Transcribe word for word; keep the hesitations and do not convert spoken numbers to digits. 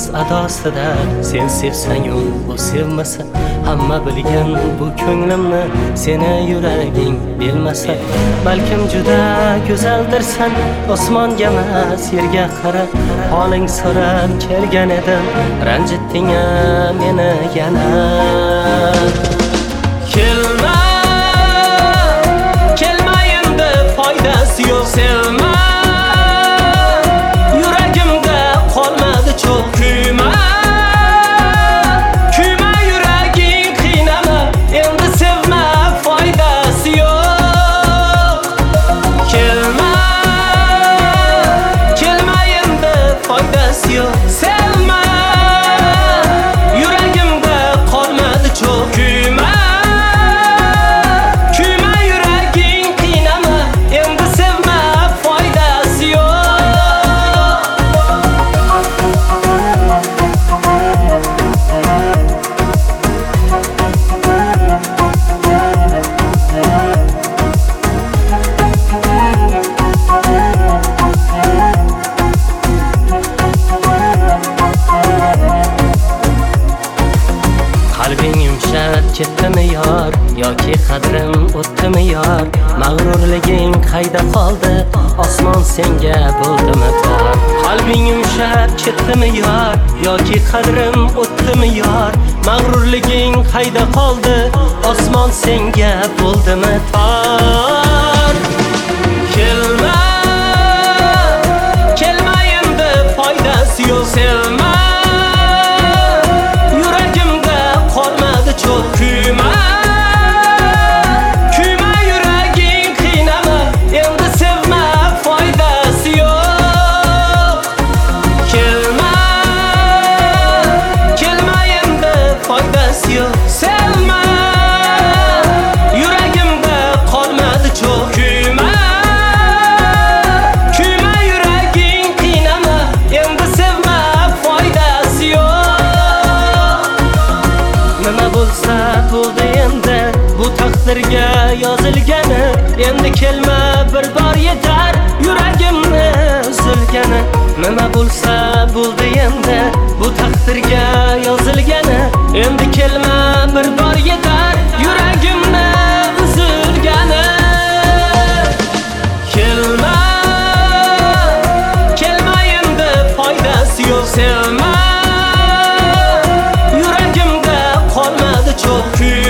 yolg'iz adosida. Sen sevsang-yu u sevmasa, hamma bilgan bu ko'nglimni seni yuraging bilmasa. Balkim juda go'zaldirsan, osmonga emas yerga qara. Holing so'rab kelgan edim, ranjitding-a meni yana. Kelma, kelma endi foydasi yo'q. Sevma, yuragimda qolmadi cho'q. Kuyma, kuyma yuraging qiynama. Endi sevma, foydasi yo'q. Kelma, kelma endi foydasi yo'q. Sevma, yuragimda qolmadi cho'q. Kuyma, qalbing yumshab ketdimi yor, yoki qadrim o'tdimi yor? Mag'rurliging qayda qoldi, osmon senga bo'ldimi tor? Qalbing yumshab ketdimi yor, yoki qadrim o'tdimi yor? Mag'rurliging qayda qoldi, osmon senga bo'ldimi tor? Kelma, kelma endi foydasi yo'q. Sevma, kuyma, kuyma yuraging qiynama. Endi sevma, foydasi yo'q. Kelma, kelma endi foydasi yo'q. Sevma, yuragimda qolmadi cho'q. Kuyma, kuyma yuraging qiynama. Endi sevma, foydasi yo'q. Nima bo'lsa bo'ldi endi, bu taqdirga yozilgani. Endi kelma, bir bor yetar yuragimni uzilgani. Nima bo'lsa bo'ldi endi, bu taqdirga yozilgani. Endi kelma, bir bor yetar yuragimni uzilgani. Kelma, kelma endi foydasi yo'q. Sevma, yuragimda qolmadi cho'q.